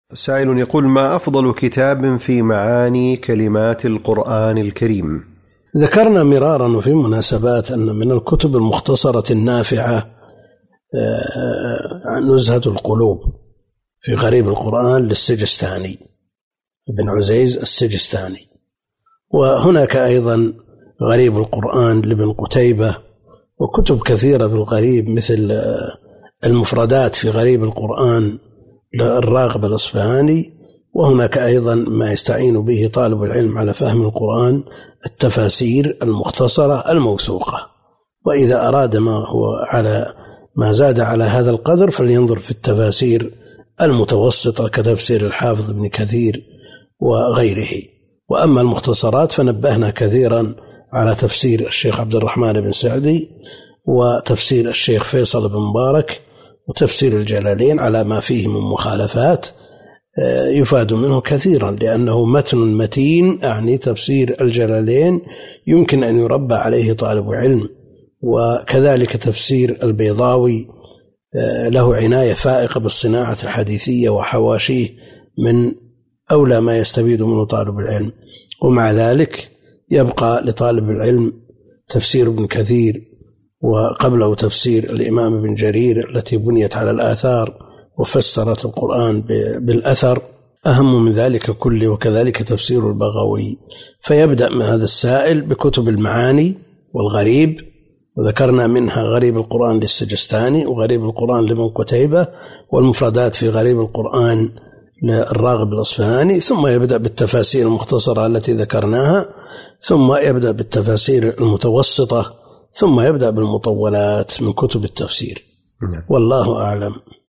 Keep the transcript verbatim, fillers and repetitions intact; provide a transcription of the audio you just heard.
سائل يقول: ما أفضل كتاب في معاني كلمات القرآن الكريم؟ ذكرنا مرارا وفي مناسبات أن من الكتب المختصرة النافعة نزهة القلوب في غريب القرآن للسجستاني ابن عزيز السجستاني، وهناك أيضا غريب القرآن لابن قتيبة، وكتب كثيرة بالغريب مثل المفردات في غريب القرآن للراغب الأصفهاني. وهناك أيضا ما يستعين به طالب العلم على فهم القرآن التفاسير المختصرة الموثوقة، وإذا أراد ما هو على ما زاد على هذا القدر فلينظر في التفاسير المتوسطة كتفسير الحافظ ابن كثير وغيره. وأما المختصرات فنبهنا كثيرا على تفسير الشيخ عبد الرحمن بن سعدي وتفسير الشيخ فيصل بن مبارك وتفسير الجلالين على ما فيه من مخالفات يفاد منه كثيرا، لأنه متن متين، أعني تفسير الجلالين يمكن أن يربى عليه طالب علم. وكذلك تفسير البيضاوي له عناية فائقة بالصناعة الحديثية وحواشيه من أولى ما يستفيد منه طالب العلم. ومع ذلك يبقى لطالب العلم تفسير ابن كثير، وقبله تفسير الإمام ابن جرير التي بنيت على الآثار وفسرت القرآن بالأثر، أهم من ذلك كله، وكذلك تفسير البغوي. فيبدأ من هذا السائل بكتب المعاني والغريب، وذكرنا منها غريب القرآن للسجستاني وغريب القرآن لابن قتيبة والمفردات في غريب القرآن للراغب الأصفهاني، ثم يبدأ بالتفاسير المختصرة التي ذكرناها، ثم يبدأ بالتفاسير المتوسطة، ثم يبدأ بالمطولات من كتب التفسير. والله أعلم.